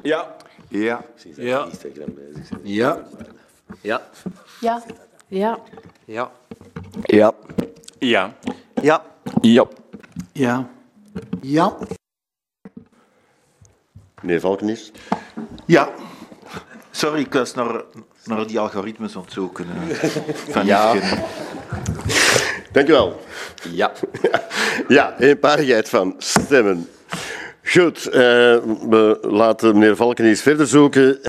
Ja. Ja. Ja. Ja. Ja. Ja. Ja. Ja. Ja. Ja. Ja. Ja. Ja. Ja. Meneer Valkenis. Ja. Sorry, ik was naar die algoritmes aan het zoeken. Van Ja. Ifken. Dank u wel. Ja. Ja, eenparigheid van stemmen. Goed, we laten meneer Valkenis verder zoeken.